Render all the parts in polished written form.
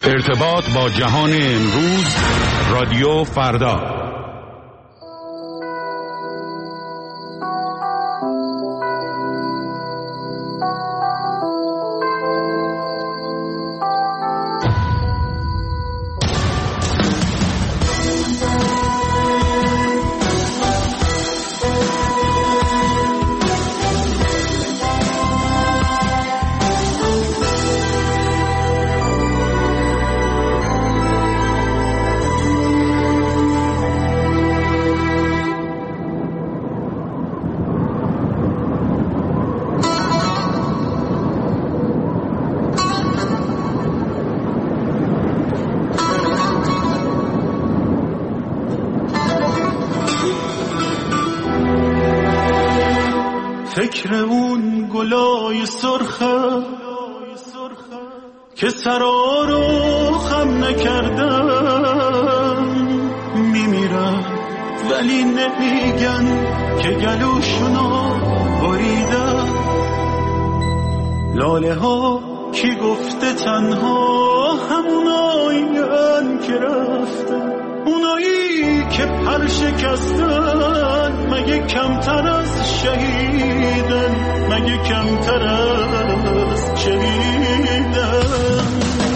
ارتباط با جهان امروز، رادیو فردا. فکر اون گلای سرخه که سرا رو خم نکردن میمیرن، ولی نمیگن که گلوشونو بریدن. لاله ها کی گفته تنها همونایین که رفتن، اونایی که پر شکستن مگه کمتر از شهیدن، مگه کمتر از شهیدن.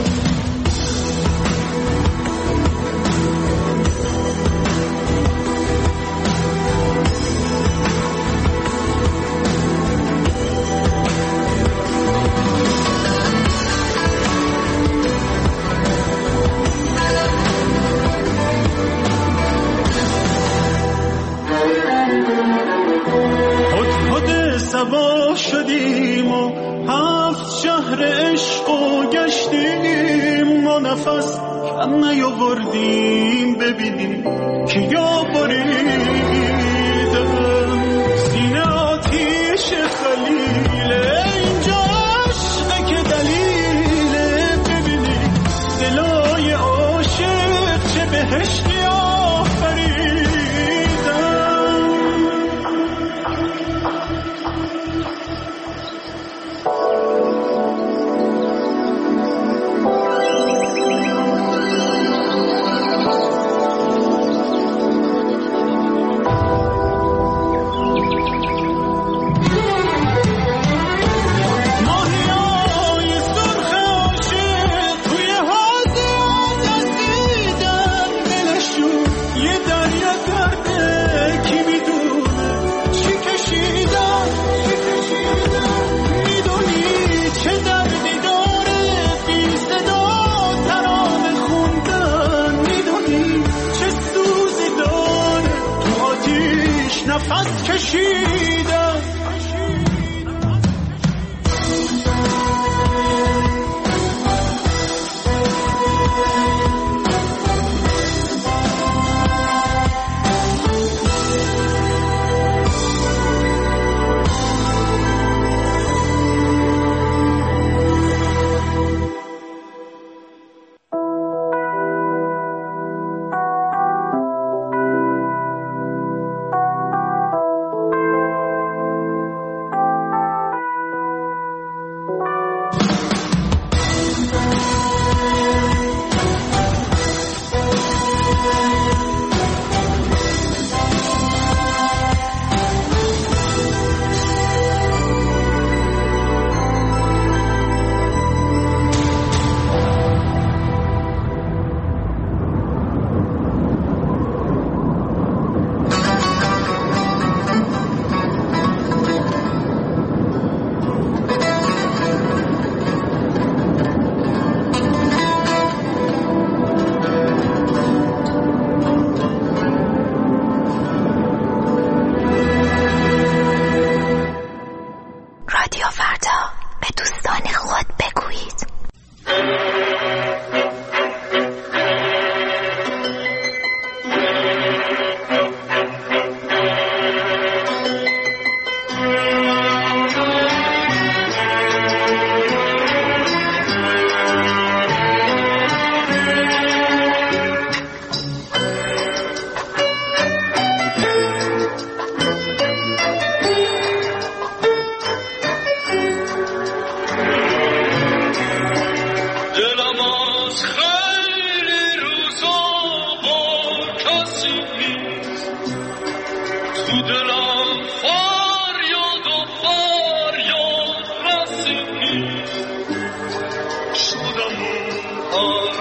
سوا شدیم و 7 شهر عشق و گشتیم، ما نفس کم نیاوردیم ببینیم که یا بریدم. سینه آتیش خلیله، اینجا عشقه که دلیله، ببینیم دلای عاشق چه بهشتی آفریدن.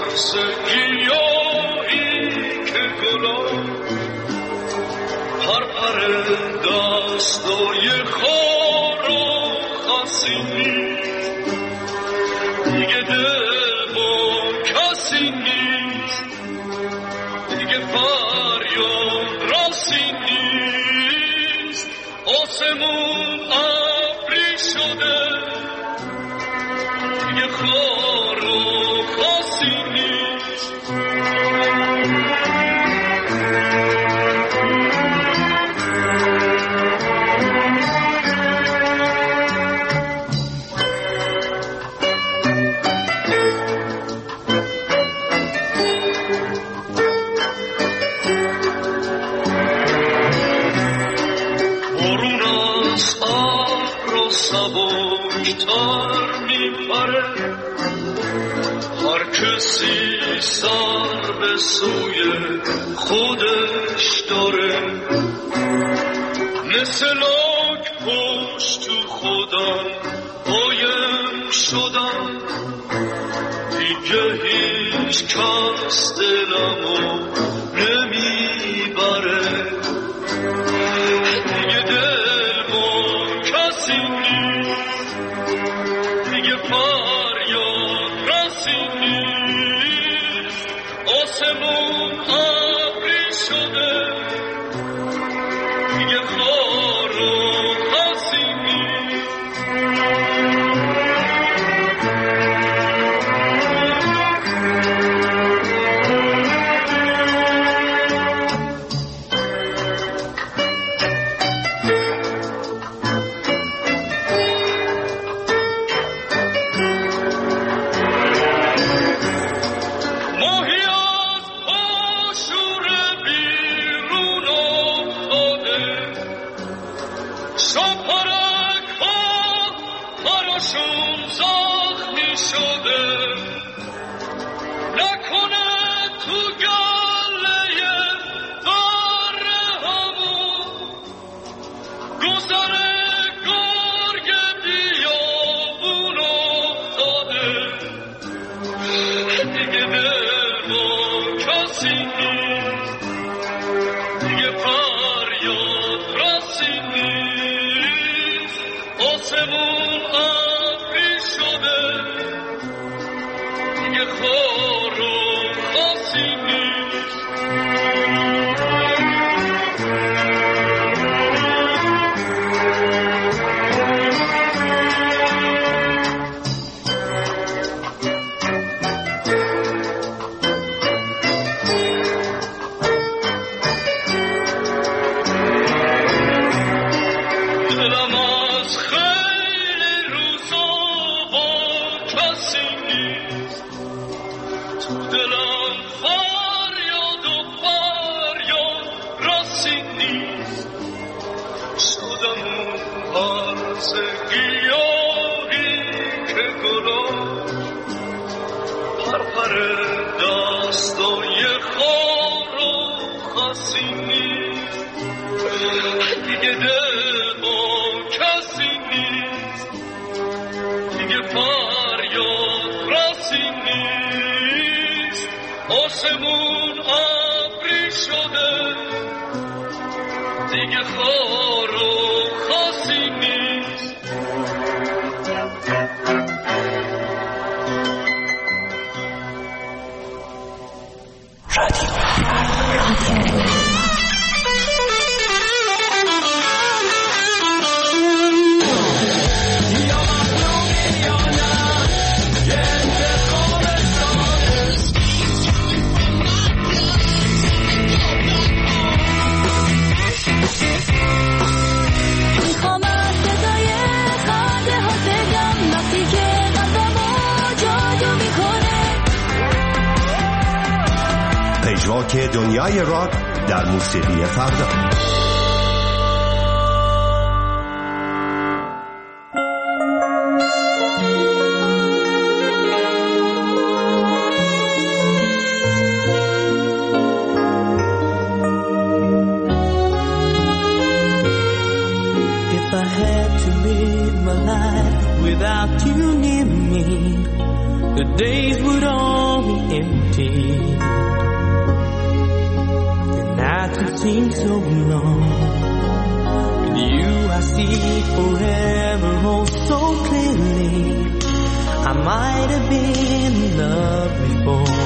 که دنیای راک در موسیقی فردا. If I had to live my life without you near me, the days would all be empty. 18. The nights would seem so long. With you I see forever oh so clearly. I might have been in love before,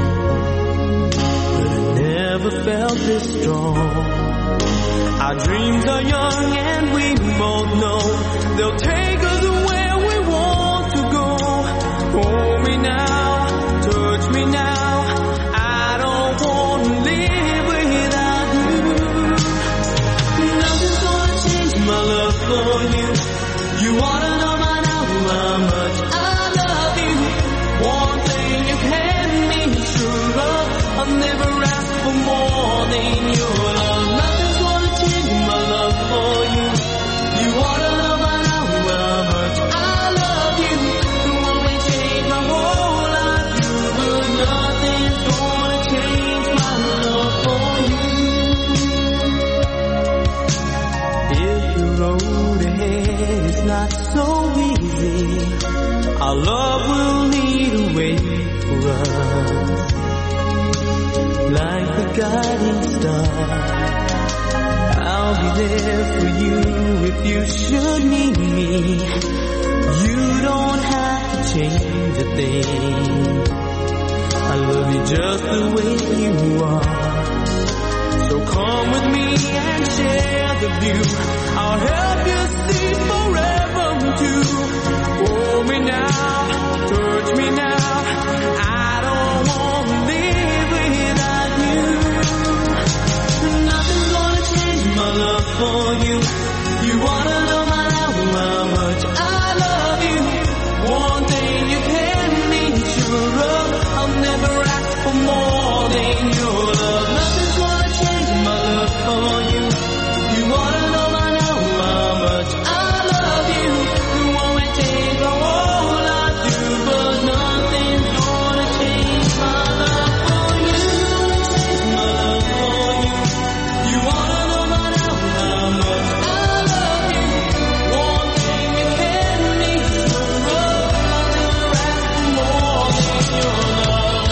but I never felt this strong. Our dreams are young and we both know they'll take us where we want to go. Hold me now, touch me now, I don't want to live without you. Nothing's gonna change my love for you. You wanna know by now how much I love you. One thing you can be sure of, I'll never ask for more than your love. Nothing's gonna change my love for you. You wanna know by now how much I love you. You want me to change my whole life, but nothing's gonna change my love for you. If the road ahead is not so easy, our love will lead a way for us, like the guiding star. I'll be there for you if you should need me. You don't have to change a thing. I love you just the way you are. So come with me and share the view. I'll help you see forever too. Hold me now, touch me now, I don't want to live without you. Nothing's gonna change my love for you. You wanna know by now how much I love you. One thing you can be sure of, I'll never ask for more than your love. Nothing's gonna change my love for you. You wanna know by now how much I love you. You want me to take a whole I do, but nothing's gonna change my love for you. My love for you. You wanna know by now how much I love you. One thing you can be sure of, I'll never ask for more than your love.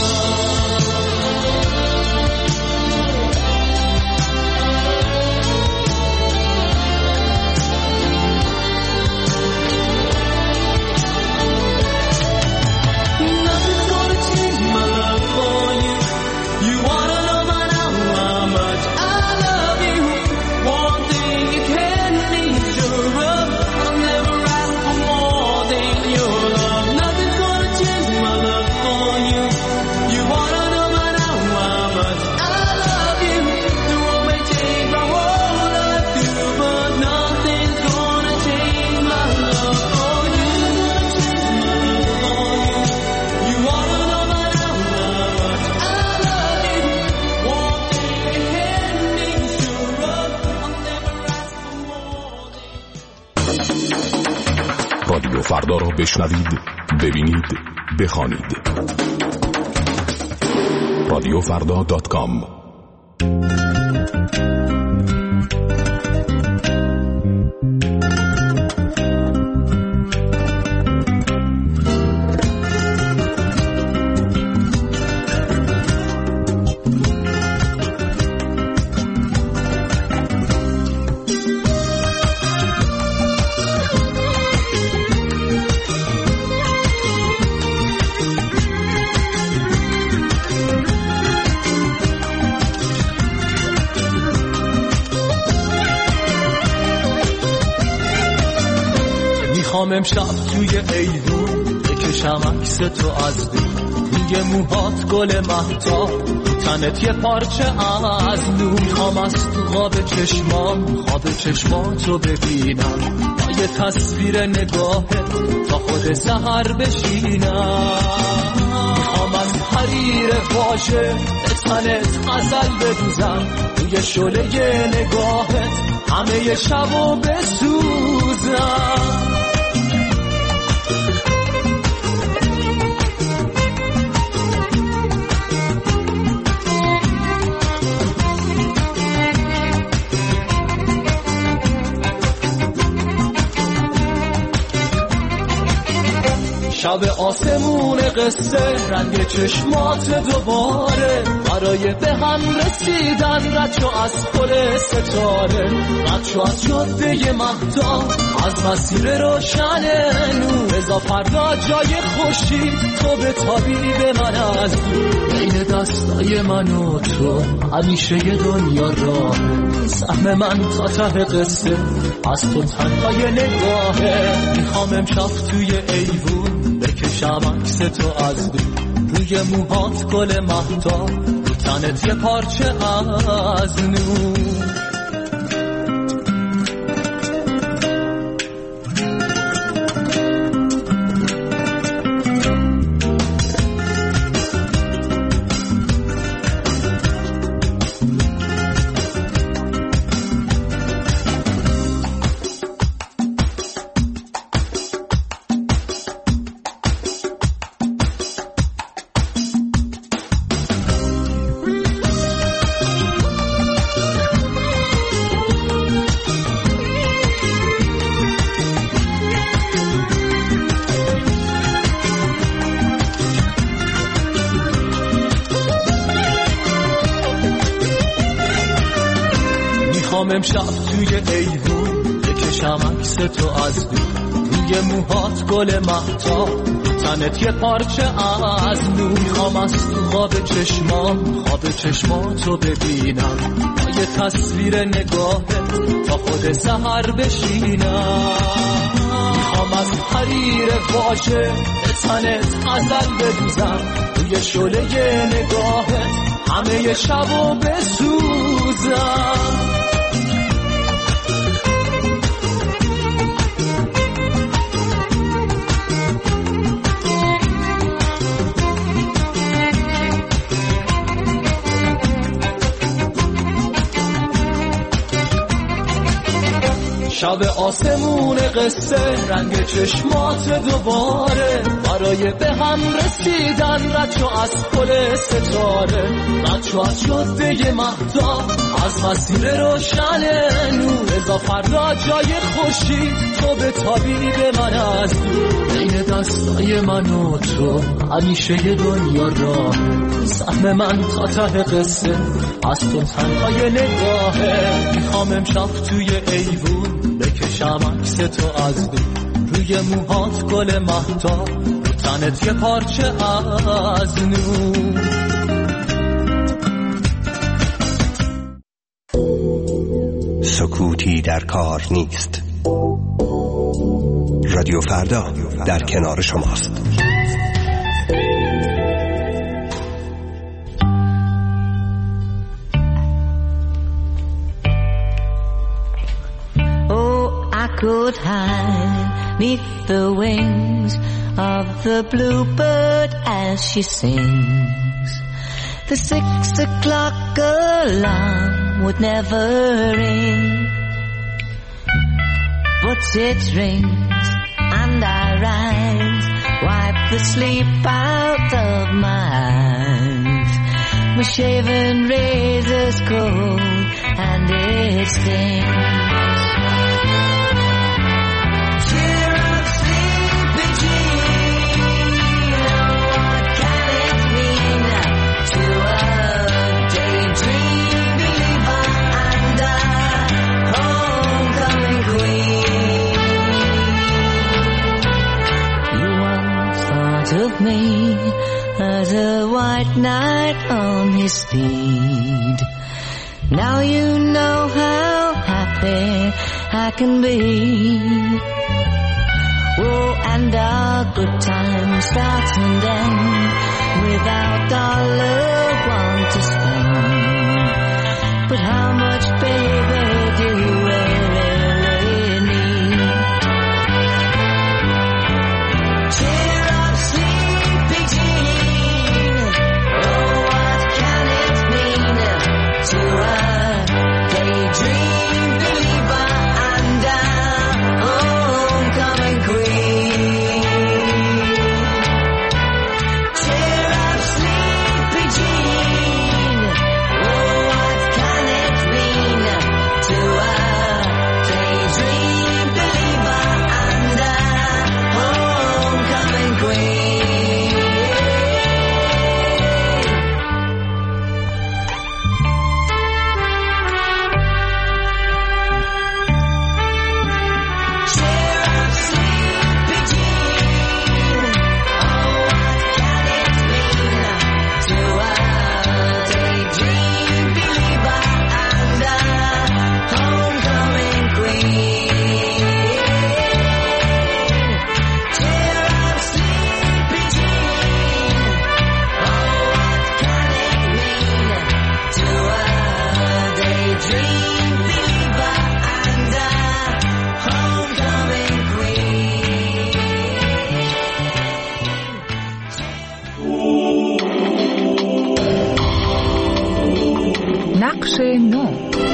Nothing's gonna change my love for you. You wanna know by now how much I love you. One thing you can be sure of, I'll never ask for more than your love. Nothing's gonna change my love for you. You wanna know by now how much I love you. You want me to take my whole life too, but nothing's gonna change my love for you. You wanna know by now how much I love you. One thing you can be sure of, I'll never ask for more than. رادیو فردا را بشنوید، ببینید، بخوانید. رادیوفردا.com. میخوام امشب توی ایوون بکشم عکس تو از دور. روی موهات گل مهتاب، تنت یه پارچه از نور. میخوام از تو خواب چشماتو ببینم، با یه تصویر نگاهت تا خود سحر بشینم. میخوام از حریر واژه به تنت غزل بدوزم، روی شعله نگاهت همه شبو بسوزم. شب آسمون قصه رنگ چشمات دوباره برای به هم رسیدن رد شو از پل ستاره رد شو از جاده مهتاب از مسیر روشن نور رضا فردا جای خوشی تو به تابی به من از دور بین دستای من و تو همیشه یه دنیا راه سهم من تا ته قصه از تو تنهای نگاهه میخوام امشب توی ایوون بکشم عکس تو از دور روی موهات گل مهتاب رو تنت یه پارچه از نور امشب توی ایوون بکشم عکس تو از دور روی موهات گل مهتاب تنت یه پارچه از نور میخوام از تو خواب چشماتو ببینم با یه تصویر نگاهت تا خود سحر بشینم میخوام از حریر واژه به تنت غزل بدوزم روی شعله نگاهت همه شبو بسوزم شب آسمون قصه رنگ چشمات دوباره برای به هم رسیدن رد شو از پل ستاره رد شو از جاده مهتاب از مسیر روشن نور رضا فردا جای خوشی تو به تابی به من از دور بین دستای من و تو همیشه یه دنیا راه سهم من تا ته قصه از تو تنهای نگاهه میخوام امشب توی ایوون بکشم عکس تو از دور روی موهات گل مهتاب رو تنت یه پارچه از نور سکوتی در کار نیست. رادیو فردا در کنار شماست. Could hide neath the wings of the bluebird as she sings. The 6 o'clock alarm would never ring, but it rings and I rise, wipe the sleep out of my eyes. My shaven razor's cold and it stings. Of me as a white knight on his steed. Now you know how happy I can be. Oh, and our good times start and end without dollar one to spend. But how much, baby, do you really need? Cheer up, sleepy Jean. Oh, what can it mean to a daydream believer and a homecoming queen? بخش 9.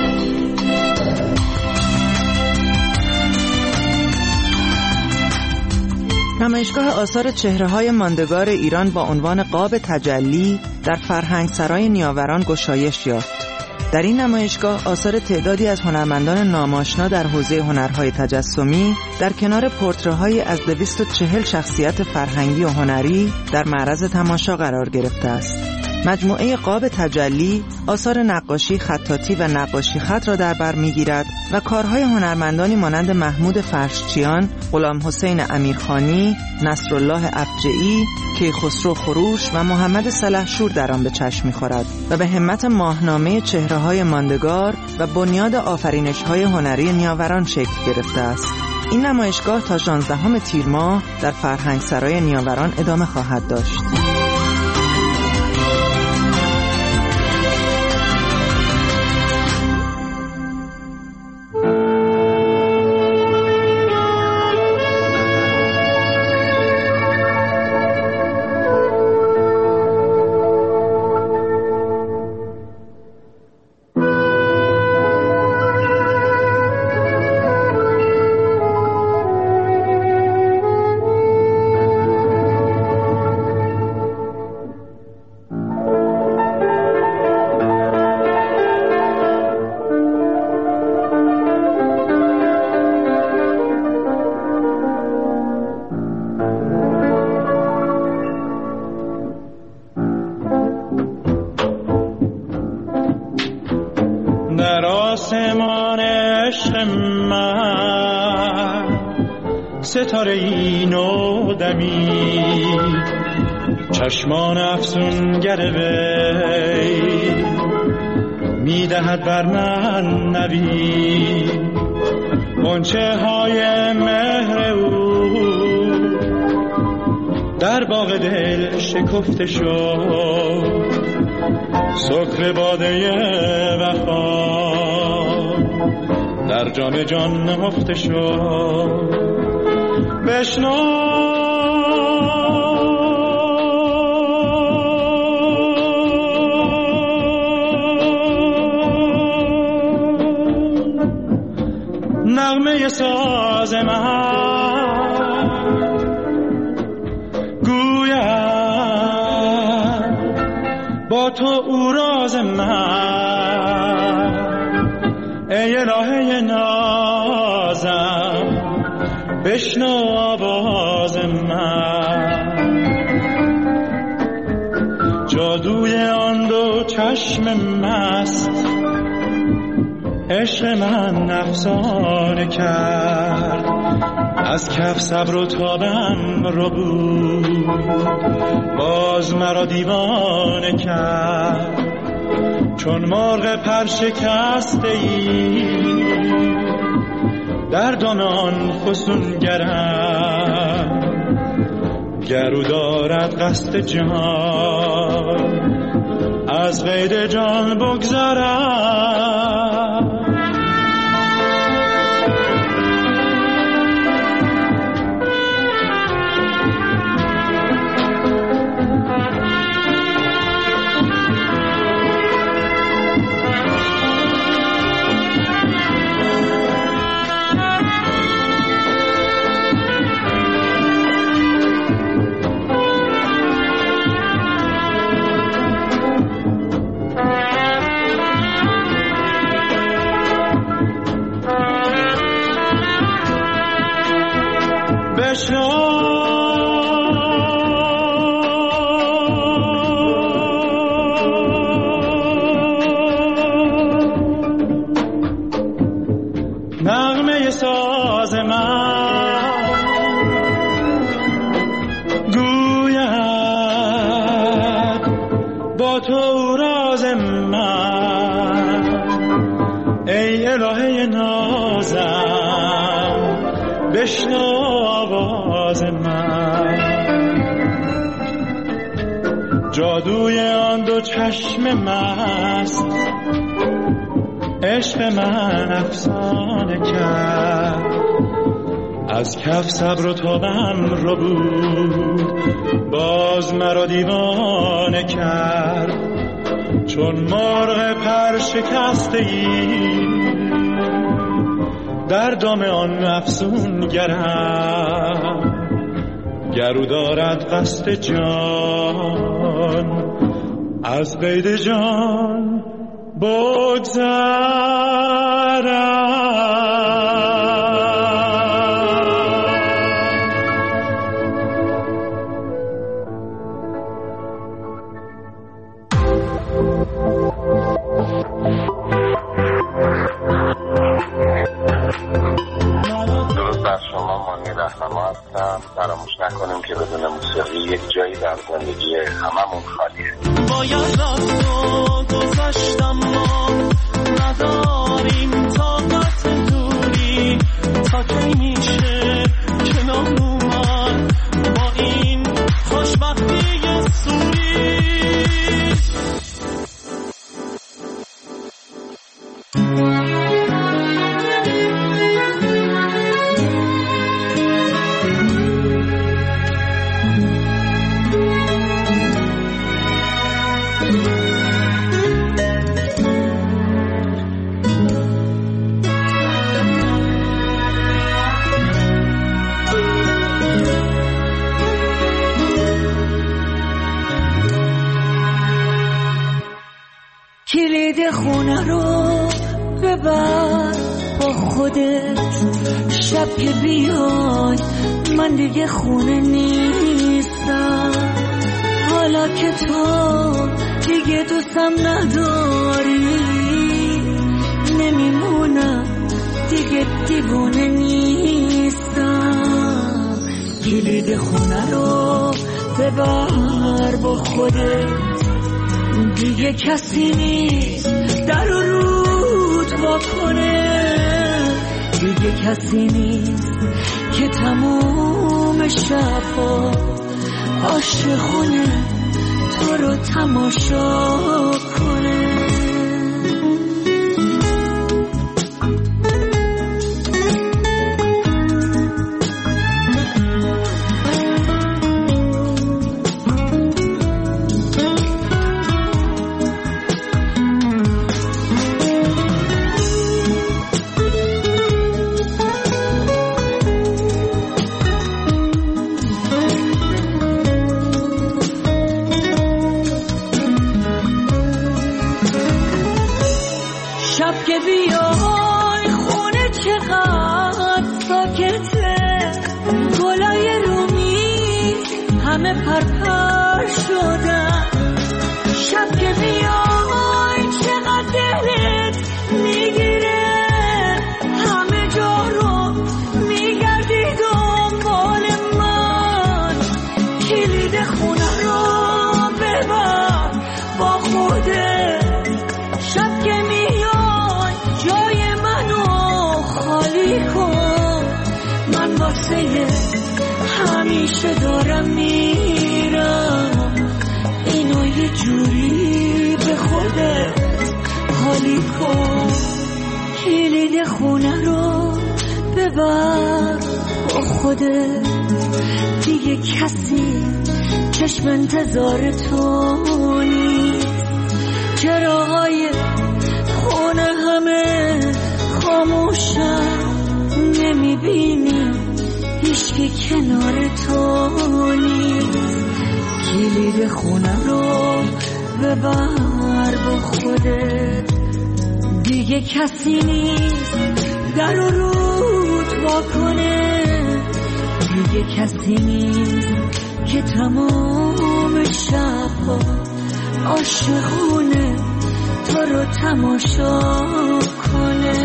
نمایشگاه آثار چهره‌های ماندگار ایران با عنوان قاب تجلی در فرهنگسرای نیاوران گشایش یافت. در این نمایشگاه آثار تعدادی از هنرمندان ناماشنا در حوزه هنرهای تجسمی در کنار پورتره‌های از 240 شخصیت فرهنگی و هنری در معرض تماشا قرار گرفته است. مجموعه قاب تجلی آثار نقاشی خطاطی و نقاشی خط را در بر می‌گیرد و کارهای هنرمندانی مانند محمود فرشچیان، غلام حسین امیرخانی، نصرالله افجعی، کیخسرو خروش و محمد سلحشور در آن به چشم می‌خورد و به همت ماهنامه چهره‌های ماندگار و بنیاد آفرینش‌های هنری نیاوران شکل گرفته است. این نمایشگاه تا 16 تیر ماه در فرهنگسرای نیاوران ادامه خواهد داشت. در آسمان عشق من ستاره ای نو دمید، چشمان افسونگر وی میدهد بر من نوید. غنچه های مهر او در باغ دل شکفته شد، سکر باده وفا در جام جان نهفته شد. بشنو نغمه ساز من، گویم با تو او راز من. ای الهه نازم بشنو آواز من. جادوی آن دو چشم مست عشق من افسانه کرد، از کف صبر و تابم رو بود، باز مرا دیوانه کرد. چون مرغ پر شکسته ای در دام آن فسونگرم، گرو دارد قصد جان از قید جان بگذرم. نغمه ساز من، گوید با تو راز من. ای الهه نازم بشنو آواز من. جادوی آن دو چشم مست عشق من افسانه کرد، از کف صبر و تابم رو بود، باز مرا دیوانه کرد. چون مرغ پر شکسته ای در دام آن افسون گرم گرو دارد قصد جان از قید جان بگذرم. درست از شما مانی رهنما هستم. فراموش نکنیم که بدون موسیقی یک جایی در زندگی هممون خالیه. باید رفت و گذشتم ما نداریم طاقت دوری تا کی میشه کنار اومد با این خوشبختی سوری. کلید خونه رو ببر با خودت، شب که بیای من دیگه خونه نیستم. حالا که تو دیگه دوستم نداری نمیمونم دیگه دیوونه نیستم. کلید خونه رو ببر با خودت، دیگه کسی نیست در رود واکنه، دیگه کسی نیست که تموم شبا عاشقونه تو رو تماشا کنه. شب که بیای خونه چقدر ساکته، گلای رومی همه پرپر شدن. شب که بیای چقدر دلت میگیره، همه جا رو میگردی دنبال من. کلید خونه رو ببر با خودت، شب که میای جای منو خالی کن. من واسه همیشه دارم میرم، اینو یه جوری به خودت حالی کن. کلید خونه رو ببر با خودت، دیگه کسی چشم انتظار تو نیست. چراهای خونه همه خاموشن، نمیبینی هیچکی کنار تو نیست. کلید خونه رو ببر با خودت، دیگه کسی نیست در رود واکنه، دیگه کسی نیست که تمام شبها عاشقونه تو رو تماشا کنه.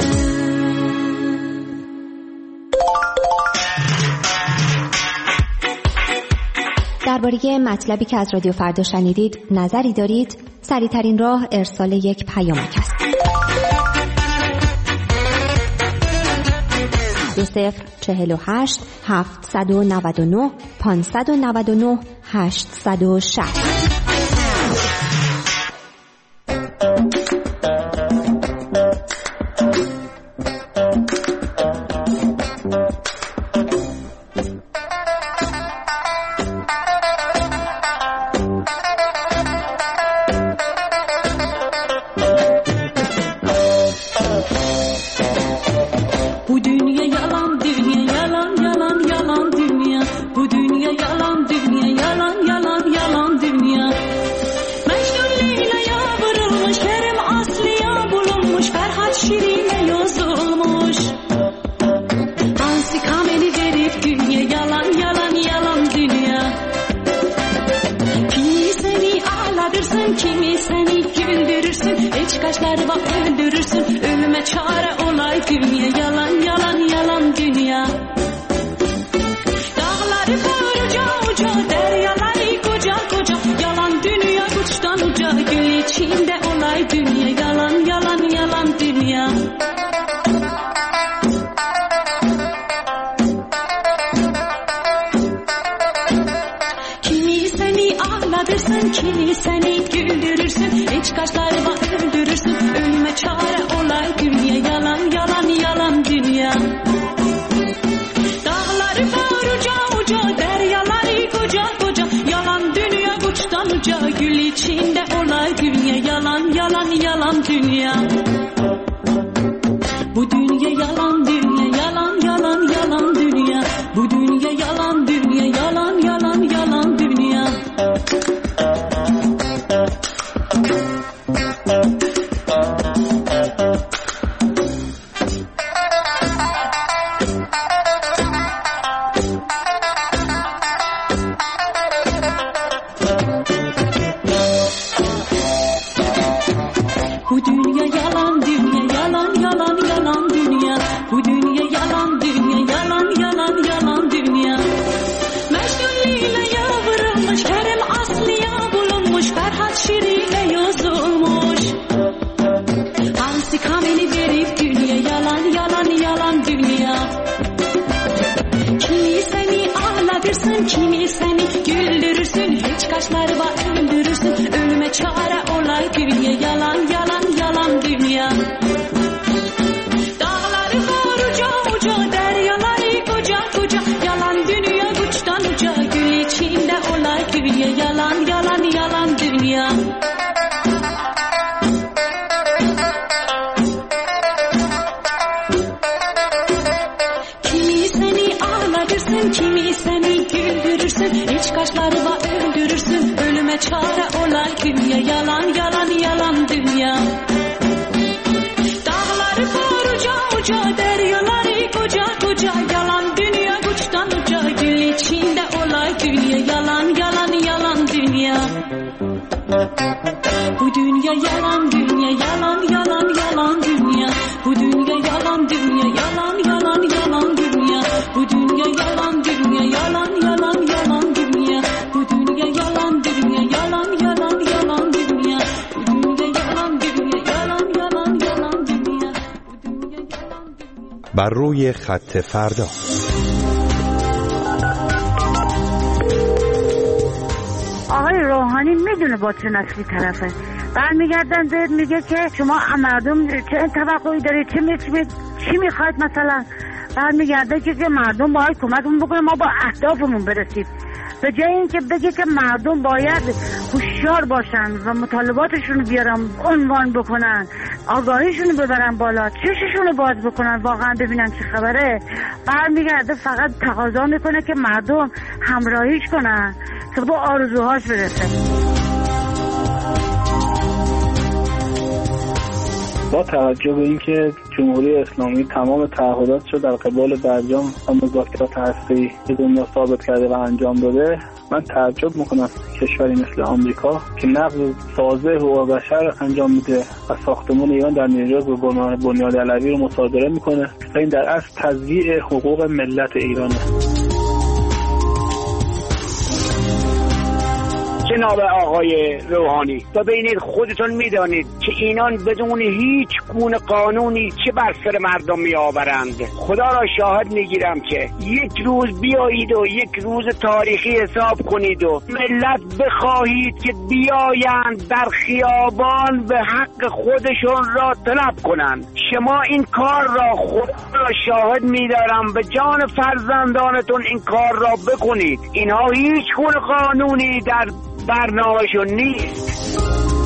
درباره مطلبی که از رادیو فردا شنیدید نظری دارید؟ سریع‌ترین راه ارسال یک پیامک است. 2048 799 599 860. ağladırsan, kimi seni güldürürsün, hiç kaşları bak öldürürsün, ölüme çare olay dünya, yalan yalan yalan dünya. Dağları koruca uca, deryaları koca koca, yalan dünya uçtan uca, gül içinde olay dünya, yalan yalan yalan dünya. Kimi seni güldürürsün, hiç kaşları bak öldürürsün, ölüme çare olay dünya, yalan yalan yalan dünya. Dağları var uca uca, deryaları koca koca, yalan dünya uçtan uca, gül içinde olay dünya, yalan yalan yalan dünya. Bu dünya yalan dünya, yalan yalan yalan dünya. Bu dünya yalan dünya, yalan yalan yalan dünya. Bu dünya yalan dünya, yalan yalan yalan dünya. Bu dünya yalan dünya, yalan yalan yalan dünya. Mecnun Leyla'ya vurulmuş, Kerem Aslı'ya bulunmuş, Ferhat Şirin'e yazılmış. Hansi Kamil'i verip dünya, yalan yalan yalan dünya. Kimi seni ağlatırsın, kimi seni güldürürsün, hiç kaşları var öldürürsün, ölüme çare olay dünya, yalan yalan yalan dünya. Dağları var uca uca, deryaları koca koca, yalan dünya uçtan uca, gül içinde olay dünya, yalan yalan yalan dünya. Kimi seni ağlatırsın, kimi seni güldürürsün, hiç kaşları var öldürürsün, ölüme çare olay dünya, yalan yalan yalan dünya. Dağları var uca uca, deryaları koca koca, yalan dünya uçtan uca, gül içinde olay dünya, yalan yalan yalan dünya. Bu dünya yalan dünya, yalan yalan yalan dünya. Bu dünya yalan dünya, yalan yalan yalan dünya. Bu dünya yalan dünya, yalan yalan yalan dünya. Bu dünya yalan dünya, yalan yalan yalan dünya. Bu dünya yalan dünya, yalan yalan yalan dünya. Bu dünya yalan dünya. بر روی خط فردا. آقای روحانی میدونه با چه نسلی طرفه، برمیگردن بهت میگه که شما مردم چه توقعی دارید، چی میخواید، مثلا برمیگرده که مردم باید کمکمون بکنه ما با اهدافمون برسیم، به جای اینکه بگه که مردم باید هوشیار باشن و مطالباتشون رو بیارن عنوان بکنن، آگاهیشون رو ببرن بالا، چششون رو باز بکنن واقعا ببینن چه خبره، برمیگرده فقط تقاضا میکنه که مردم همراهیش کنن که با آرزوهاش برسه. با توجه به اینکه جمهوری اسلامی تمام تعهداتش رو در قبال برجام و مذاکرات هسته‌ای به دنیا ثابت کرده و انجام داده، من تعجب میکنم کشوری مثل آمریکا که نقض سازه حقوق بشر انجام میده و ساختمان ایران در نیویورک به بنیاد علوی رو مصادره میکنه و این در اصل تضییع حقوق ملت ایرانه. جناب آقای روحانی، ببینید خودتون میدانید که اینان بدون هیچ گونه قانونی چه بر سر مردم می آورند. خدا را شاهد میگیرم که یک روز بیایید و یک روز تاریخی حساب کنید و ملت بخواهید که بیایند در خیابان به حق خودشون را طلب کنند. شما این کار را خدا را شاهد میدارم به جان فرزندانتون این کار را بکنید. اینها هیچ گونه قانونی در برنامه‌شون نیست.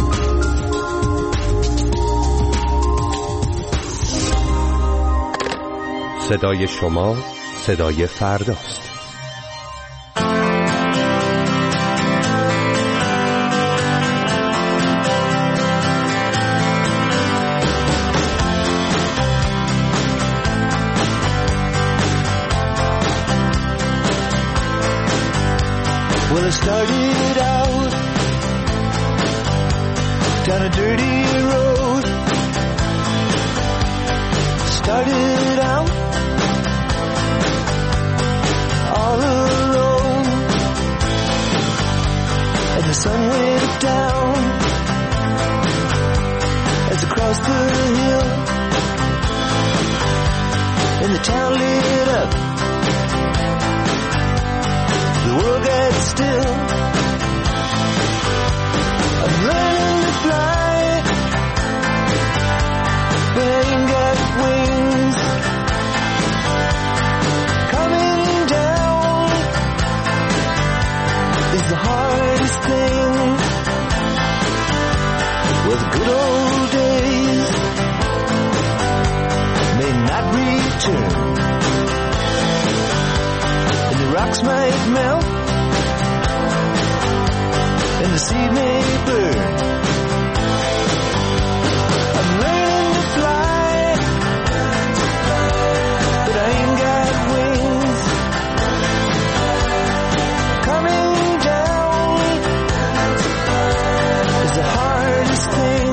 صدای شما صدای فرداست. Well, I started out down a dirty road. Started out all alone, and the sun went down as I crossed the hill, and the town lit up. The world got still. I'm learning to fly, but I ain't got wings. Coming down is the hardest thing. Well, the good old days may not return, and the rocks might melt, and the sea may burn. I'm learning to fly, but I ain't got wings. Coming down is the hardest thing.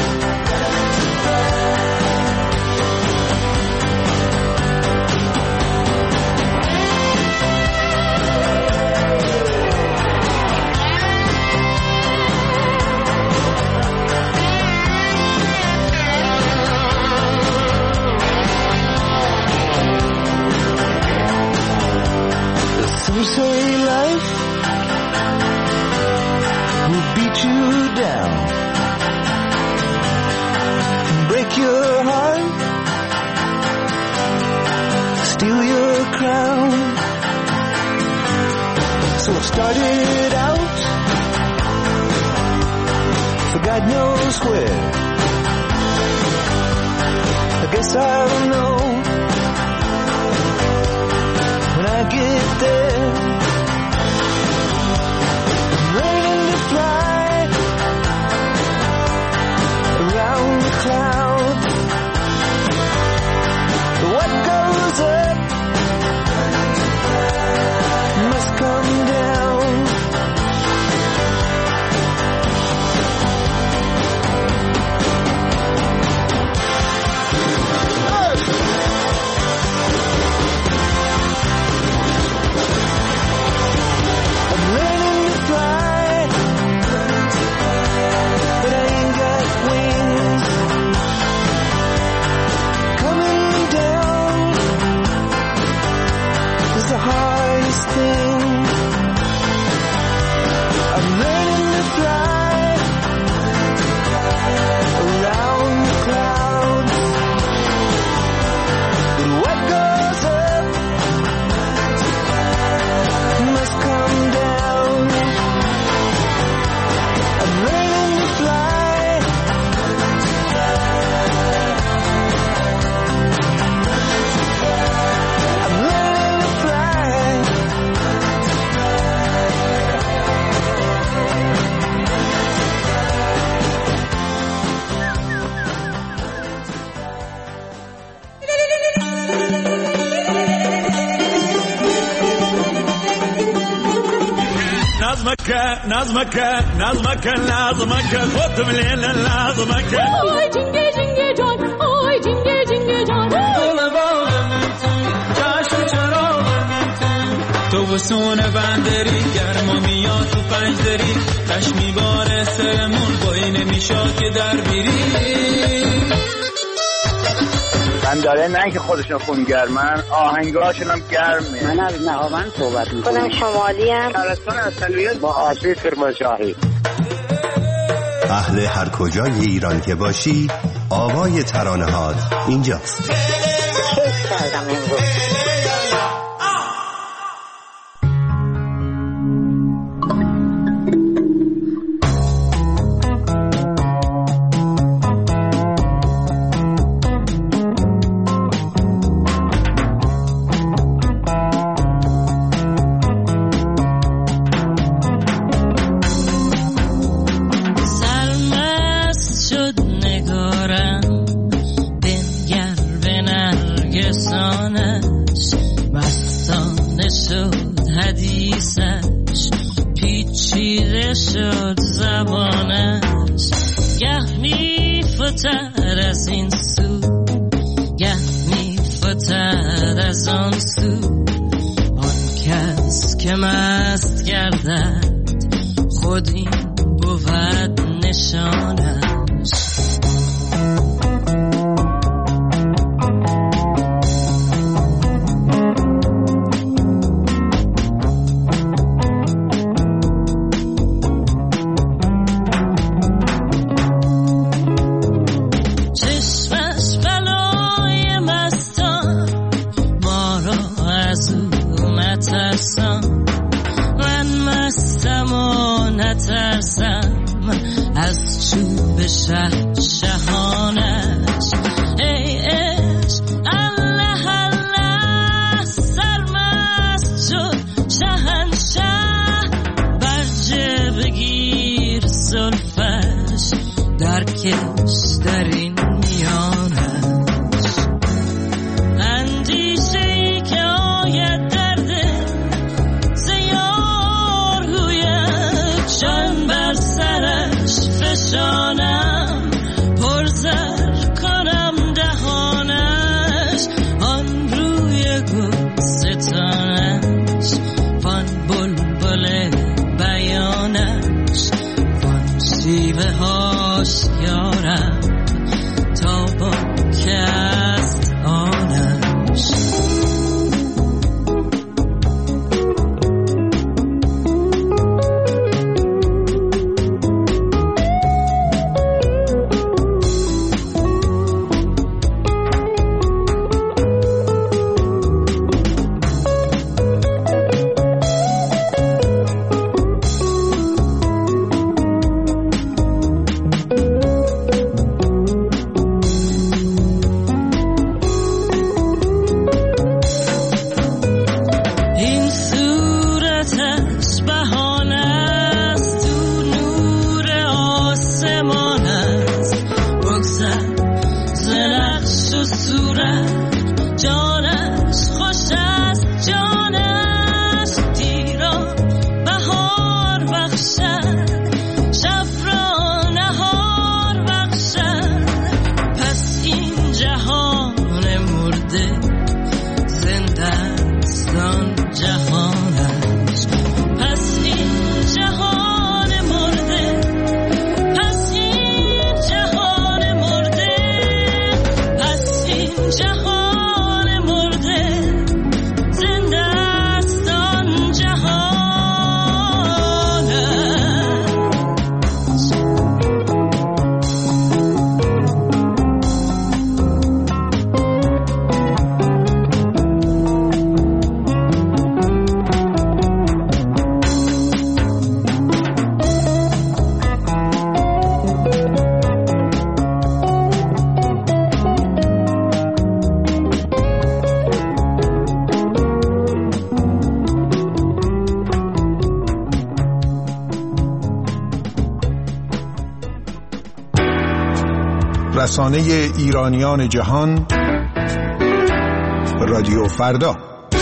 Some say life will beat you down, break your heart, steal your crown. So I started out for God knows where. I guess I'll know when I get there. I'm learning to fly around the clouds. What goes up must come down. I'm learning to fly, but I ain't got wings. Coming down is the hardest thing. I'm learning to fly around the clouds. But what goes up must come down. I'm learning to fly. I'm learning to fly. نظمك خود مليل لازمك آی جنگه جنگه جان آی جنگه جنگه جان چشم چراغ تو بسون بندری گرما میاد تو پنجدری خشمی بار سرمون بایی نمیشا که در بیری من داره نه که خودشون خونگرمن آهنگاشون هم گرمه. من از نهاوند صحبت میکنم. خودم شمالی هم شهرستان اصلیت با آسیب کرمانشاهی. اهل هر کجای ایران که باشی آوای ترانه هات اینجاست. کیف کردم امروز. نگارم بنگر به نرگسانه فتد از این سو گه می فتد از آن سو آن کس که مست گردد خود این بود نشانش از چوب شهانش ای عشق الله الله سرمست شد شهنشه برجه بگیر زلفش درکش در این میانش اندیشه ای که آید درده زیار گوید جان بر سرش فشانم پرزر کنم دهانش آن روی گلستانش وان بلبل بیانش وان شیوه هاش یارم تا با که است آنش رسانه ایرانیان جهان رادیو فردا.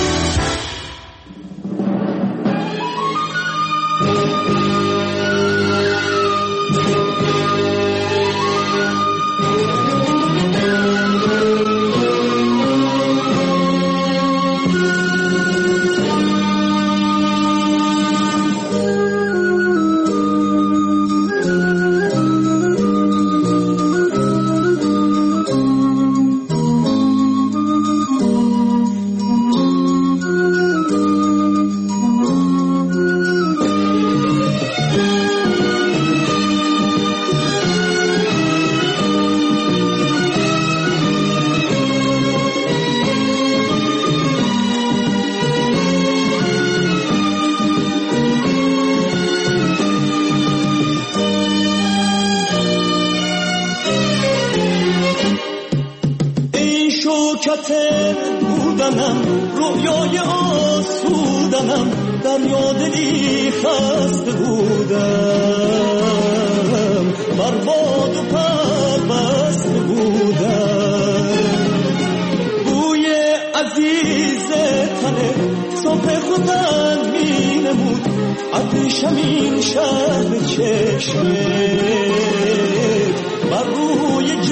بودنم رویای آسودنم در یادی خسته بودم برباد و پربسته بودم بوی عزیز تنه صبح خودم می نمود ابریشم این شهر چشمه بر روی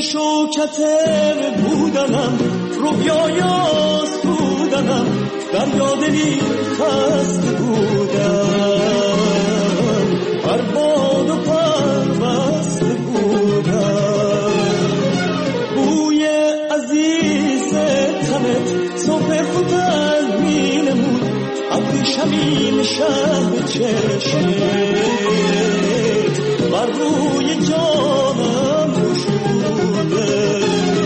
شوکت بودنم رویای آسودنم در یادنی خسته بودم هر باد و پربسته بودم بوی عزیز تنت صبح خودم می نمود ابری شمیم شهر چشمت بر روی جانم گشوده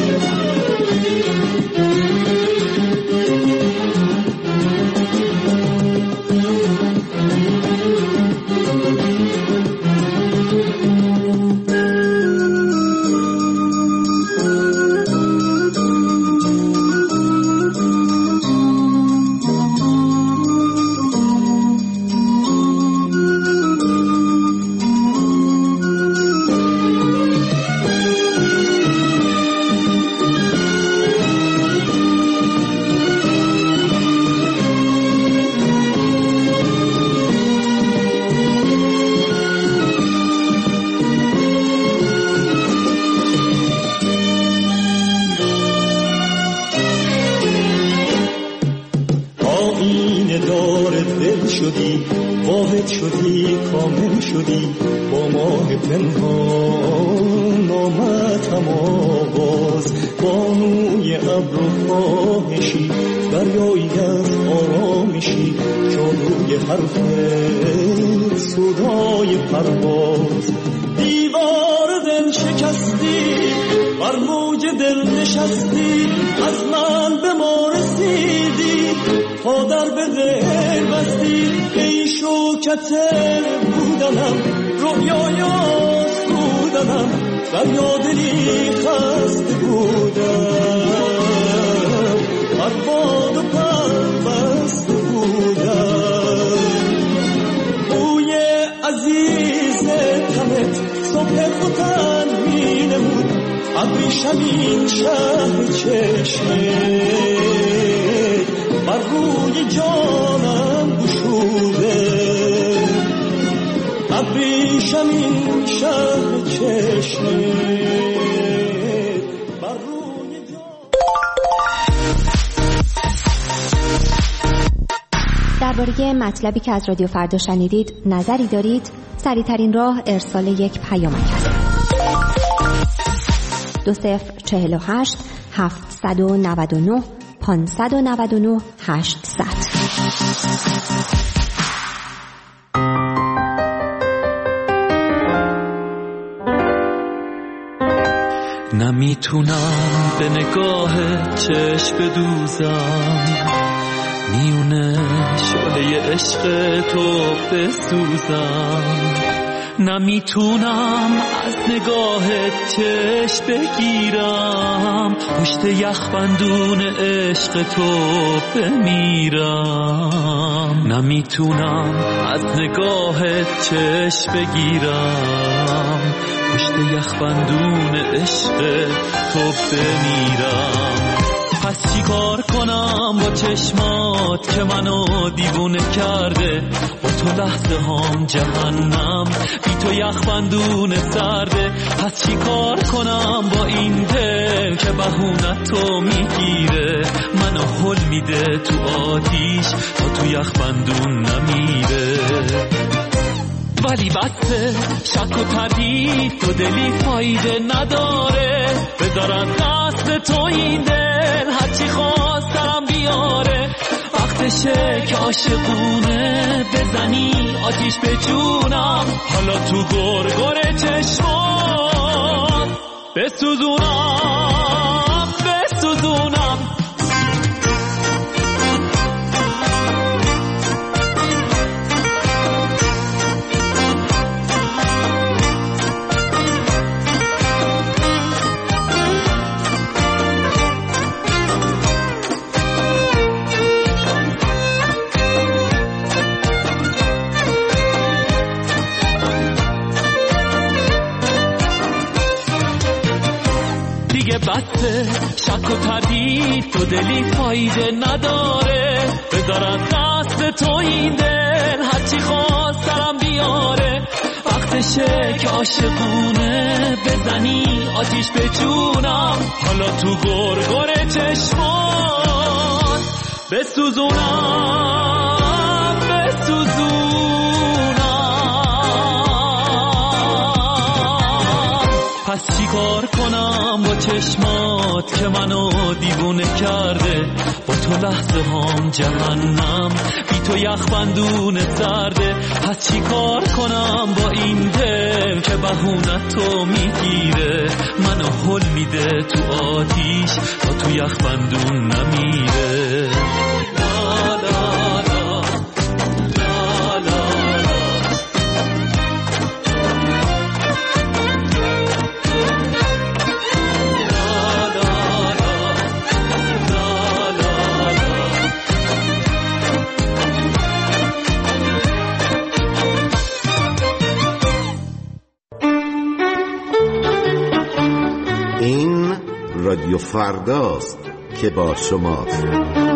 در یادنی خسته بودم هر باد و پربسته بودم بوی عزیز تنت صبح خودم می نمود ابری شمیم شهر چشمت بر روی جانم گشوده ابری شمیم شهر چشمت بر روی درباره مطلبی که از رادیو فردا شنیدید نظری دارید؟ سریع‌ترین راه ارسال یک پیامک است. 2048 799 599 800. نمیتونم به نگاه چشم بدوزم میونه شعله عشق تو بسوزم نمیتونم از نگاه چشم بگیرم پشت یخبندون عشق تو بمیرم نمیتونم از نگاه چشم بگیرم پشت یخبندون عشق تو بمیرم پس چی کار کنم با چشمات که منو دیوونه کرده با تو لحظه هام جهنم بی تو یخبندون سرده پس چی کار کنم با این دل که بهونت تو میگیره منو هل میده تو آتیش تا تو یخبندون نمیره ولی بسه شک و تردید تو دلی فایده نداره بذارم دست تو این دل هرچی خواستم بیاره وقتشه که عاشقونه بزنی آتیش به جونم حالا تو گرگر چشمات بسوزونم بسوزونم بسه شک و تردید تو دلی فایده نداره بذارم دست تو این دل هرچی خواستم بیاره وقت وقتشه که عاشقونه بزنی آتیش به جونم، حالا تو گرگر چشمان بسوزونم پس چی کار کنم با چشمات که منو دیوونه کرده، با تو لحظه هام جهنم، بی تو یخبندون سرده. پس چی کار کنم با این دل که بهونت تو میگیره، منو هل میده تو آتیش تا تو یخبندون نمیره. رادیو فرداست که با شماست.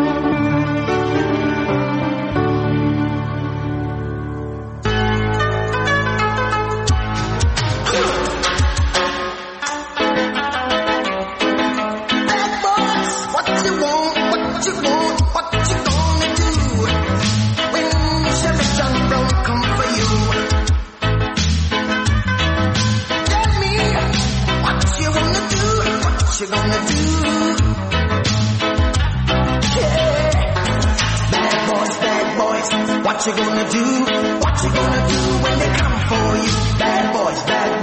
What you gonna do? What you gonna do when they come for you? Bad boys,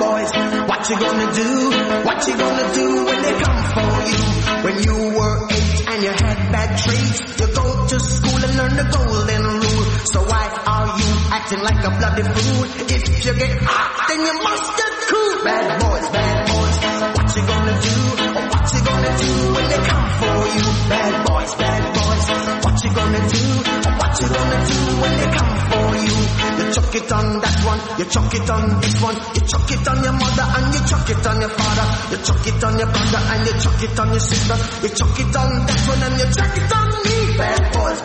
what you gonna do? What you gonna do when they come for you? When you were 8 and you had bad traits, you go to school and learn the golden rule. So why are you acting like a bloody fool? If you get hot, then you must get cool. Bad boys, what you gonna do? What you gonna do when they come for you? Bad boys, what you gonna do? What you gonna do when they come for you? You chuck it on that one, you chuck it on this one, you chuck it on your mother and you chuck it on your father, you chuck it on your brother and you chuck it on your sister, you chuck it on that one and you chuck it on me. Bad boys,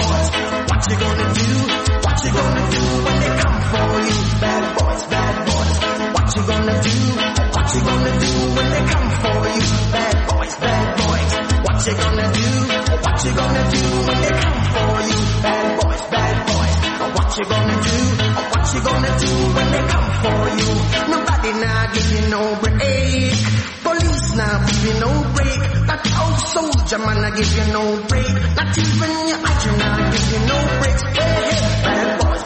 what you gonna do? What you gonna do when they come for you? Bad boys, what you gonna do? What you gonna do when they come for you? Bad boys, what you gonna do? What you gonna do when they come for you? Bad boys, what you gonna do? What you gonna do when they come for you? Nobody now give you no break, police now give you no break, that old soldier man I give you no break, not even your agent now give you no breaks. Hey, bad boys,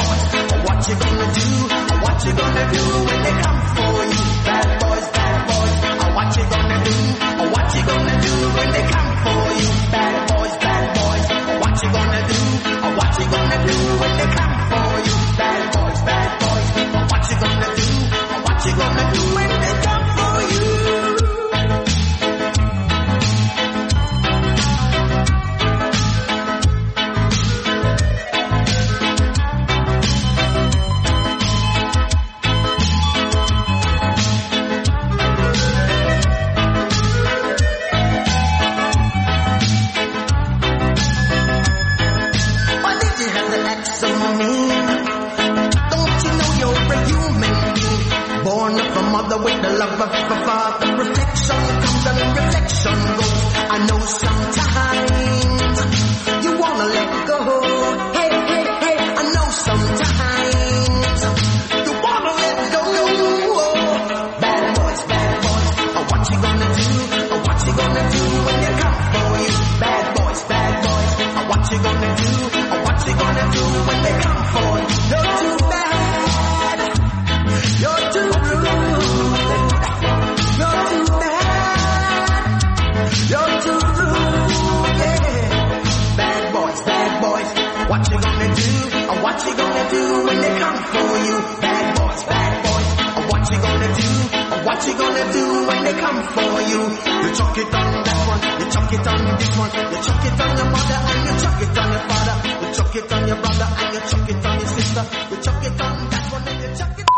what you gonna do? What you gonna do when they come for you? Bad boys, what you gonna do? What you gonna do when they come for you? Bad boys, what you gonna do? What you gonna do when they come for you? Bad boys, what you gonna do? What you gonna do when they come for you? With the love of the Father, reflection comes and reflection goes. I know sometimes you wanna let go. Hey, I know sometimes you wanna let go. Bad boys, what you gonna do? What you gonna do when they come for you? Bad boys, what you gonna do? What you gonna do when they come for you? You're too bad, you're too rude. What you gonna do? What you gonna do when they come for you? Bad boys, what you gonna do? What you gonna do when they come for you? You chuck it on that one, you chuck it on this one, you chuck it on your mother and you chuck it on your father, you chuck it on your brother and you chuck it on your sister, you chuck it on that one and you chuck it